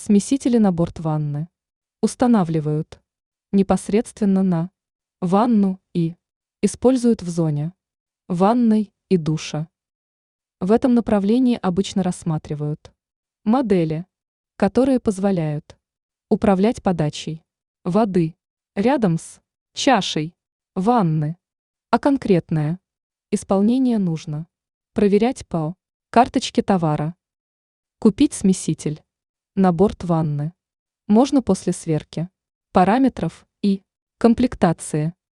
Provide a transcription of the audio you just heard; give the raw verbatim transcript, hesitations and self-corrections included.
Смесители на борт ванны устанавливают непосредственно на ванну и используют в зоне ванной и душа. В этом направлении обычно рассматривают модели, которые позволяют управлять подачей воды рядом с чашей ванны, а конкретное исполнение нужно проверять по карточке товара. Купить смеситель на борт ванны можно после сверки параметров и комплектации.